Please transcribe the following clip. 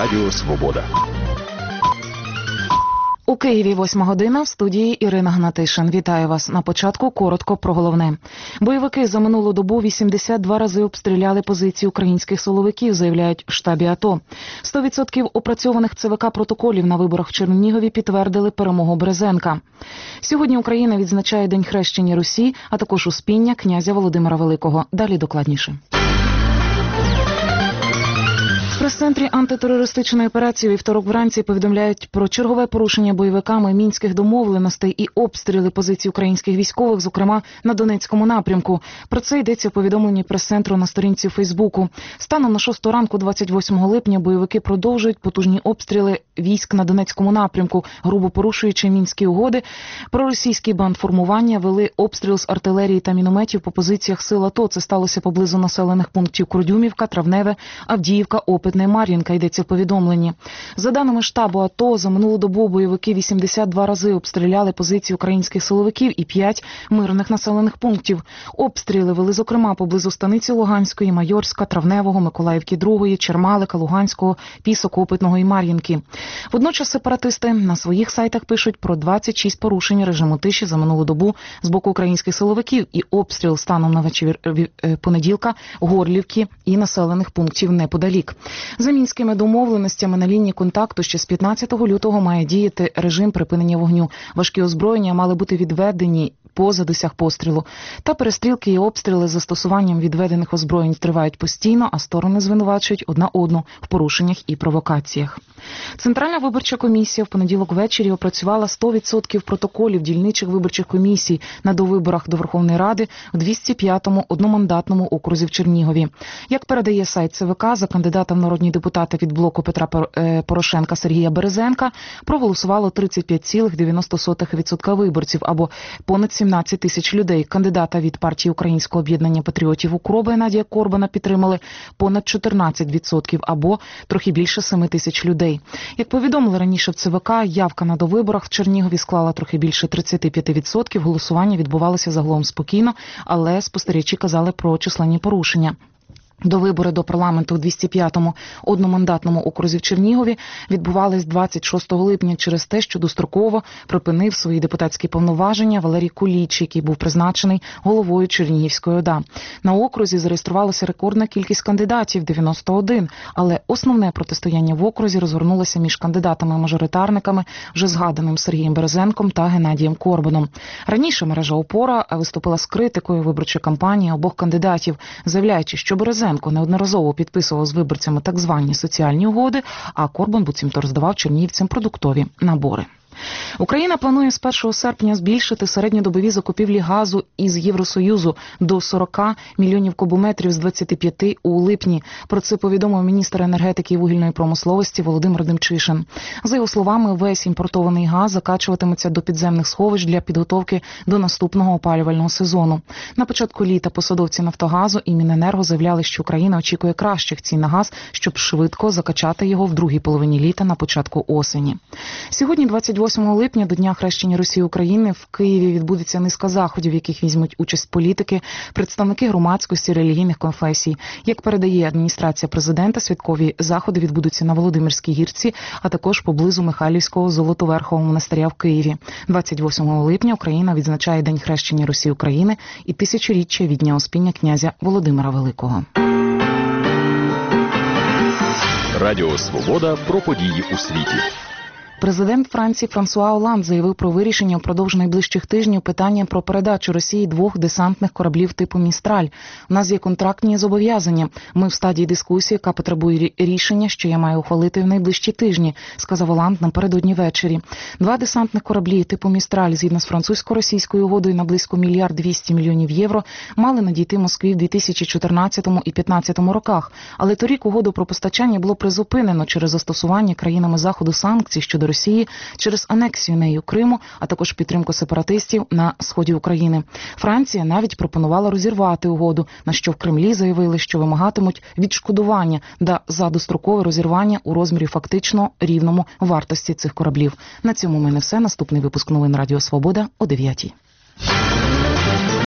Радіо Свобода. У Києві 8 година, в студії Ірина Гнатишин. Вітаю вас. На початку коротко про головне. Бойовики за минулу добу 82 рази обстріляли позиції українських силовиків, заявляють в штабі АТО. 100% опрацьованих ЦВК протоколів на виборах в Чернігові підтвердили перемогу Березенка. Сьогодні Україна відзначає День хрещення Русі, а також Успіння князя Володимира Великого. Далі докладніше. В прес-центрі антитерористичної операції вівторок вранці повідомляють про чергове порушення бойовиками мінських домовленостей і обстріли позицій українських військових, зокрема на Донецькому напрямку. Про це йдеться в повідомленні прес-центру на сторінці у Фейсбуку. Станом на 6 ранку 28 липня бойовики продовжують потужні обстріли військ на Донецькому напрямку, грубо порушуючи мінські угоди. Проросійські бандформування вели обстріл з артилерії та мінометів по позиціях сил АТО. Це сталося поблизу населених пунктів Курдюмівка, Травневе, Авдіївка, Опитне, Мар'їнка, йдеться в повідомленні. За даними штабу АТО, за минулу добу бойовики 82 рази обстріляли позиції українських силовиків і 5 мирних населених пунктів. Обстріли вели, зокрема, поблизу станиці Луганської, Майорська, Травневого, Миколаївки 2, Чермалика, Луганського, Пісок, Опитного і Мар'їнки. Водночас сепаратисти на своїх сайтах пишуть про 26 порушень режиму тиші за минулу добу з боку українських силовиків і обстріл станом на вечір понеділка Горлівки і населених пунктів неподалік. За мінськими домовленостями на лінії контакту ще з 15 лютого має діяти режим припинення вогню. Важкі озброєння мали бути відведені поза досяг пострілу. Та перестрілки і обстріли з застосуванням відведених озброєнь тривають постійно, а сторони звинувачують одна одну в порушеннях і провокаціях. Центральна виборча комісія в понеділок ввечері опрацювала 100% протоколів дільничих виборчих комісій на довиборах до Верховної Ради в 205-му одномандатному окрузі в Чернігові. Як передає сайт ЦВК, за кандидата в народні депутати від блоку Петра Порошенка Сергія Березенка проголосувало 35,90% виборців, або понад 17 тисяч людей. Кандидата від партії Українського об'єднання патріотів УКРОБа Геннадія Корбана підтримали понад 14%, або трохи більше 7 тисяч людей. Як повідомили раніше в ЦВК, явка на довиборах в Чернігові склала трохи більше 35%. Голосування відбувалося загалом спокійно, але спостерігачі казали про численні порушення. Довибори до парламенту у 205-му одномандатному окрузі в Чернігові відбувались 26 липня через те, що достроково припинив свої депутатські повноваження Валерій Куліч, який був призначений головою Чернігівської ОДА. На окрузі зареєструвалася рекордна кількість кандидатів – 91, але основне протистояння в окрузі розгорнулося між кандидатами-мажоритарниками, вже згаданим Сергієм Березенком та Геннадієм Корбаном. Раніше мережа «Опора» виступила з критикою виборчої кампанії обох кандидатів, заявляючи, що Березенко неодноразово підписував з виборцями так звані соціальні угоди, а Корбан буцімто роздавав чернігівцям продуктові набори. Україна планує з 1 серпня збільшити середньодобові закупівлі газу із Євросоюзу до 40 мільйонів кубометрів з 25 у липні. Про це повідомив міністр енергетики і вугільної промисловості Володимир Демчишин. За його словами, весь імпортований газ закачуватиметься до підземних сховищ для підготовки до наступного опалювального сезону. На початку літа посадовці «Нафтогазу» і Міненерго заявляли, що Україна очікує кращих цін на газ, щоб швидко закачати його в другій половині літа на початку осені. Сьогодні, 28 липня, до Дня хрещення Русі України, в Києві відбудеться низка заходів, в яких візьмуть участь політики, представники громадськості, релігійних конфесій. Як передає адміністрація президента, святкові заходи відбудуться на Володимирській гірці, а також поблизу Михайлівського Золотоверхового монастиря в Києві. 28 липня Україна відзначає День хрещення Русі України і 1000-річчя від Дня Успіння князя Володимира Великого. Радіо Свобода про події у світі. Президент Франції Франсуа Оланд заявив про вирішення впродовж найближчих тижнів питання про передачу Росії 2 десантних кораблів типу «Містраль». У нас є контрактні зобов'язання. Ми в стадії дискусії, яка потребує рішення, що я маю ухвалити в найближчі тижні, сказав Оланд напередодні ввечері. 2 десантних кораблі типу «Містраль» згідно з французько-російською угодою на близько 1 200 мільйонів євро мали надійти Москві в 2014 і 2015 роках. Але торік угоду про постачання було призупинено через застосування країнами Заходу санкцій щодо Росії через анексію нею Криму, а також підтримку сепаратистів на сході України. Франція навіть пропонувала розірвати угоду, на що в Кремлі заявили, що вимагатимуть відшкодування за дострокове розірвання у розмірі фактично рівному вартості цих кораблів. На цьому в мене все. Наступний випуск новин Радіо Свобода о 9:00.